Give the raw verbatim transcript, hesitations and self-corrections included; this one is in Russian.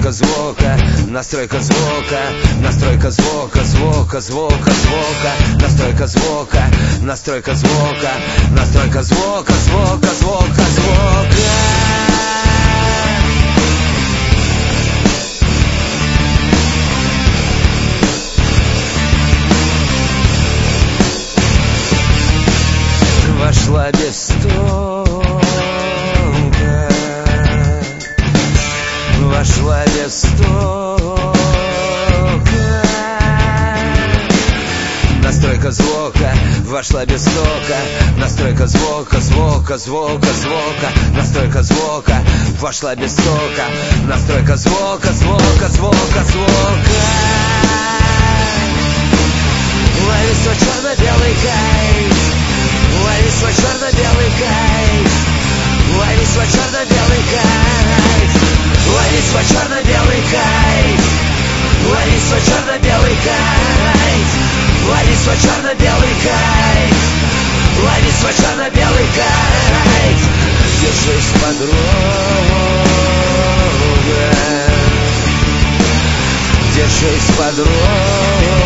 настройка звука, настройка звука, настройка звука, звука, звука, звука, настройка звука, настройка звука, настройка звука, звука, звука, звука. Вошла без стука, вошла без стука. Настройка звука, вошла без стука. Настройка звука, звука, звука, звука. Настройка звука, вошла без стука. Настройка звука, звука, звука, звука. Лови свой черно-белый кайф, лови свой черно-белый кайф, лови свой черно-белый кайф, лови свой черно-белый кайф, лови свой черно-белый кайф, лови свой черно-белый кайф, лови свой черно-белый кайф. Держись, подруга, держись, подруга.